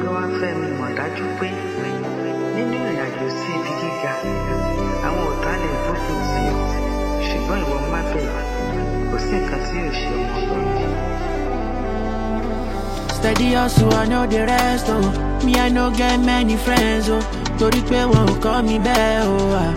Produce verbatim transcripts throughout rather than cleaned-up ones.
ló wá fẹ́ mi mọ̀ dájú pé nínú ìrìnàjò sí ibi gíga àwọn ọ̀tá lè gbógun tì ọ́ ṣùgbọ́n ìwọ má bẹ̀rù kò sí nǹkan tí yóò ṣe ọmọ Ọlọ́run. Steady hustle, I know the rest, oh. Me, I no get many friends, oh. Torí pé wọn ò kọ́ mi bẹ́ẹ̀, oh. Ah.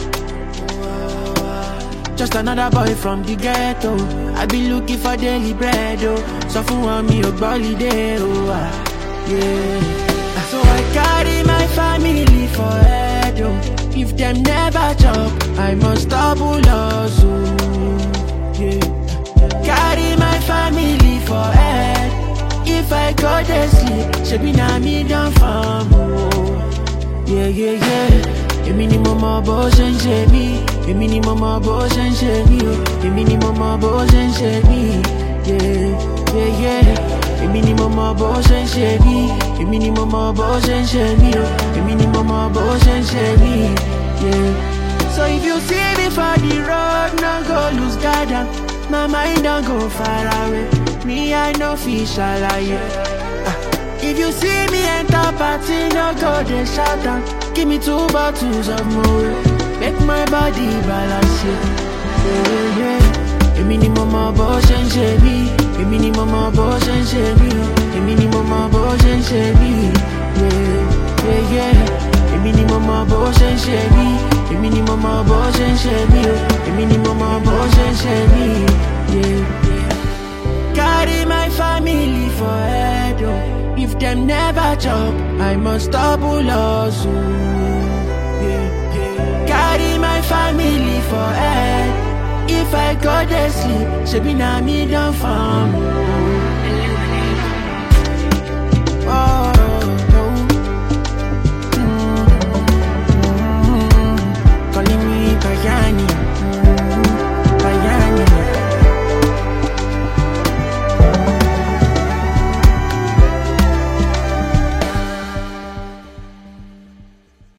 Just another boy from the ghetto. I be looking for daily bread, oh. So fún wọn mi ò gbọ́ holiday, oh. Ah. Yeah. So I carry my family for head, oh. If them never chop, I must double hustle. Yeah. Carry my family for head. If I go to sleep, she be na me down farm, oh. Yeah, yeah, yeah. Èmi ni mo mọ bó ṣe ń ṣe mí. Èmi ni mo mọ bó ṣe ń ṣe mí, oh. Èmi ni mo mọ bó ṣe ń ṣe mí. Yeah, yeah, yeah. Èmi ni mo mọ bó ṣe ń ṣe mí. Èmi ni mo mọ bó ṣe ń ṣe mí, oh. Èmi ni mo mọ bó ṣe ń ṣe mí. Yeah. So if you see me for the road, no go lose guard. My mind don't go far away. Me, I no fish alaye. Ah. If you see me enter party, no go they shout down. Give me two bottles of more. Make my body balance, yeah. Yeah, yeah. Èmi ni mo mọ bó ṣe ń ṣe mí. Èmi ni mo mọ bó ṣe ń ṣe mí. Èmi ni mo mọ bó ṣe ń ṣe mí. Yeah, yeah, yeah. Èmi ni mo mọ bó ṣe ń ṣe mí. Èmi ni mo mọ bó ṣe ń ṣe mí. Èmi ni mo mọ bó ṣe ń ṣe mí. Yeah. Carry my family for head, oh. If them never chop, I must double hustle. Yeah, yeah. Carry my family for head. If I go to sleep, she be na me down for